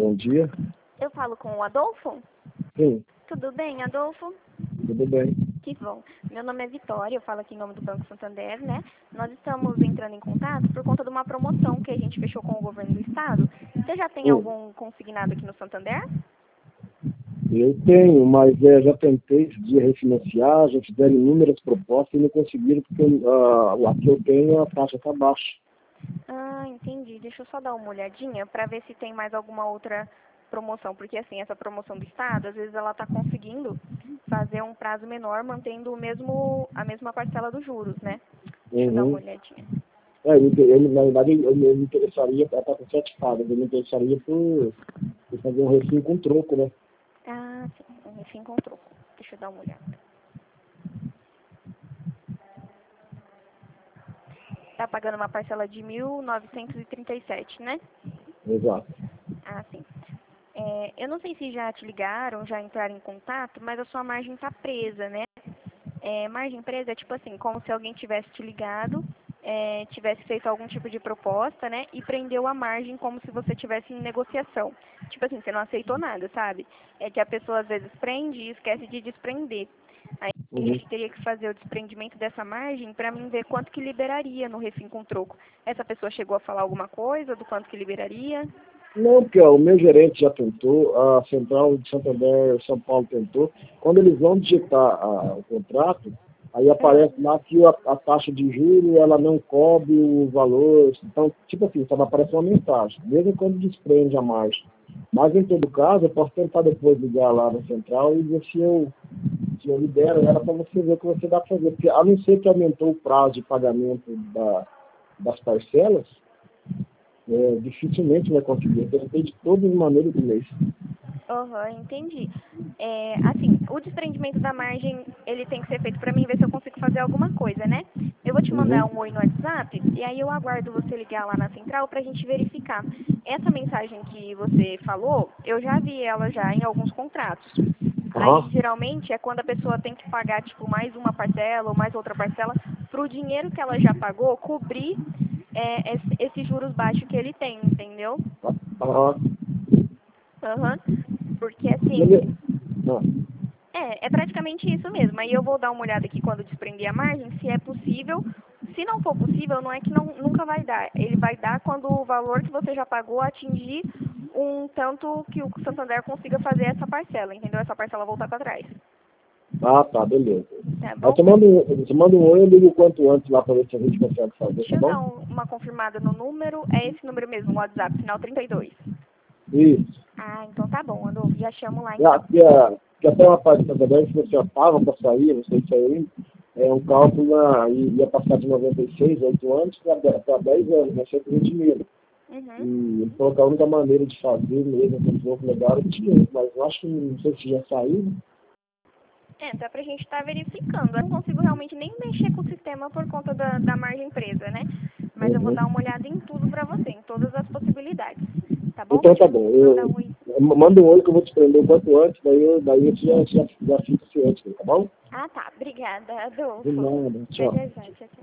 bom dia. Eu falo com o Adolfo? Sim, Tudo bem, Adolfo? tudo bem. Que bom. Meu nome é Vitória, eu falo aqui em nome do Banco Santander, né? Nós estamos entrando em contato por conta de uma promoção que a gente fechou com o governo do estado. Você já tem algum consignado aqui no Santander? Eu tenho, mas já tentei esse dia refinanciar, já fizeram inúmeras propostas e não conseguiram, porque a que eu tenho, a taxa está baixa. Ah, entendi. Deixa eu só dar uma olhadinha para ver se tem mais alguma outra promoção, porque assim, essa promoção do estado, às vezes ela está conseguindo fazer um prazo menor, mantendo a mesma parcela dos juros, né? Deixa eu dar uma Uhum. olhadinha. Na verdade, eu me interessaria, ela está com 7 pagas, eu me interessaria por fazer um refim com troco, né? Ah, sim, um refim com troco. Deixa eu dar uma olhada. Tá pagando uma parcela de 1.937, né? Exato. Ah, sim. Eu não sei se já te ligaram, já entraram em contato, mas a sua margem tá presa, né? Margem presa é tipo assim, como se alguém tivesse te ligado, tivesse feito algum tipo de proposta, né? E prendeu a margem como se você tivesse em negociação. Tipo assim, você não aceitou nada, sabe? É que a pessoa às vezes prende e esquece de desprender. Aí a Uhum. gente teria que fazer o desprendimento dessa margem para mim ver quanto que liberaria no refim com troco. Essa pessoa chegou a falar alguma coisa do quanto que liberaria? Não, porque ó, o meu gerente já tentou, a Central de Santander São Paulo tentou. Quando eles vão digitar o contrato, aí Ah, aparece lá que a taxa de juros ela não cobre o valor. Então, tipo assim, só aparece uma mensagem, mesmo quando desprende a margem. Mas em todo caso, eu posso tentar depois ligar lá na Central e ver se eu libero ela para você ver o que você dá para fazer. Porque a não ser que aumentou o prazo de pagamento das parcelas, dificilmente vai conseguir. Eu tentei de todas as maneiras do mês. entendi. Assim, o desprendimento da margem, ele tem que ser feito para mim ver se eu consigo fazer alguma coisa, né? Eu vou te mandar Uhum. um oi no WhatsApp e aí eu aguardo você ligar lá na central para a gente verificar. Essa mensagem que você falou, eu já vi ela já em alguns contratos. Aí, Aham. geralmente, é quando a pessoa tem que pagar, tipo, mais uma parcela ou mais outra parcela para o dinheiro que ela já pagou cobrir esses juros baixos que ele tem, entendeu? Aham. Aham. Porque, assim, Beleza. Não. é praticamente isso mesmo. Aí eu vou dar uma olhada aqui quando desprender a margem, se é possível. Se não for possível, não é que nunca vai dar. Ele vai dar quando o valor que você já pagou atingir um tanto que o Santander consiga fazer essa parcela, entendeu? Essa parcela voltar para trás. Ah, tá, beleza. Tá Aí bom? você manda um oi, eu ligo o quanto antes lá para ver se a gente consegue fazer, Deixa tá eu bom? dar uma confirmada no número. É esse número mesmo, o WhatsApp, final 32. Isso. Ah, então tá bom, Adolfo. Já chamo lá E, a, então. e, a, que até uma parte da verdade, se você já estava para sair, não sei se aí, um cálculo ia passar de 96, 8 anos, para 10 anos, né? 120 mil. Uhum. E falou que a única maneira de fazer mesmo, com o jogo legal, era dinheiro, mas eu acho que não sei se já saiu. Tá pra gente estar verificando. Eu não consigo realmente nem mexer com o sistema por conta da margem presa, né? Mas eu vou dar Uhum. uma olhada em tudo pra você, em todas as possibilidades. Tá bom? Vou Então te tá bom. mandar um oi. Manda um oi que eu vou te prender o quanto antes, daí eu já fico ciente, tá bom? Ah, tá. Obrigada, De Adolfo. nada. Até Tchau. já, já. Tchau, tchau.